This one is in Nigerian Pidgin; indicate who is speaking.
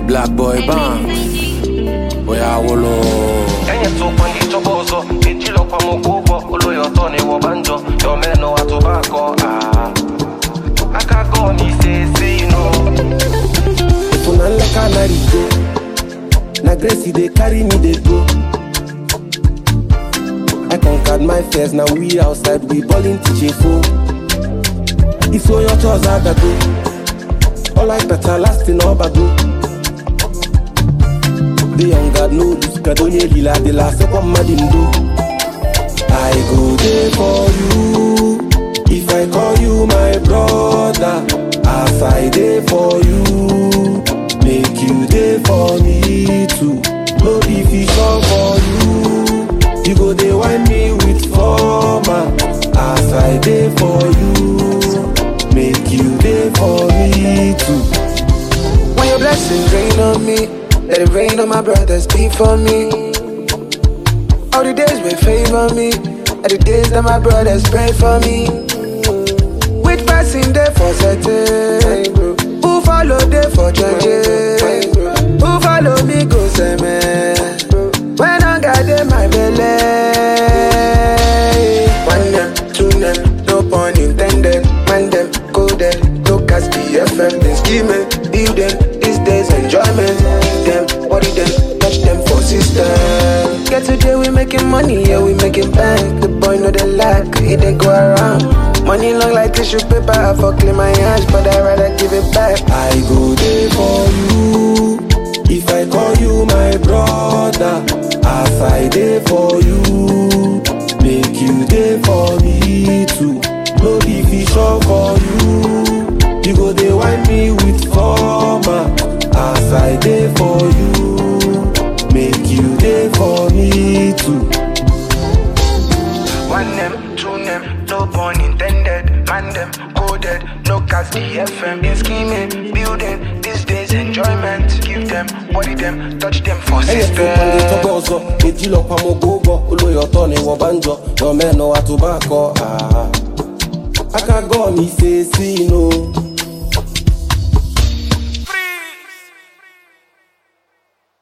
Speaker 1: Black boy bang. Oya wolo.
Speaker 2: Enye to kwandi chobozo, ejilo kwa mogogo, oloyo toni wobanjo, yo meno atubako Akago ni say no.
Speaker 1: If una leka na rigo, na Gracie they carry me they go. I conquered my fears, now we outside, we ballin' to J4. If so your chores are the go. All like better lasting all bago. The young God no lose, Kadonye Lila, the last of my dindo. I go there for you. If I call you my brother, as I there for you, make you there for me too. No be fish up for you. You go there wine me with former, as I there for you, make you there for me too.
Speaker 3: When your blessings rain on me, let it rain on my brothers, be for me. All the days will favor me, are the days that my brothers pray for me. Which person there for certain? Who follow there for judges? Who follow me go say man? When I got in my belly, one them, two them, no pun intended. Man them, go there, look as BFM, been scheming, build them, these days enjoyment. Give them, body them, touch them for system. Get today we making money, yeah we making bank. The boy know they lack, it they go around. Money long like tissue paper, I for clean my hands, but I rather give it back.
Speaker 1: I go there for you. If I call you my brother, as I there for you, make you there for me too. No be fish up for you. You go there wine me with former, as I there for you, make you there for me too.
Speaker 3: One them, two them, no pun intended. Man them, coded, no cast DFM. Been scheming, building, these days enjoyment. Give them, body them, touch them for system.
Speaker 1: Chobozo, ejilo kwa mogogo, oloyo toni wobanjo, yo meno atubako Akago ni say no.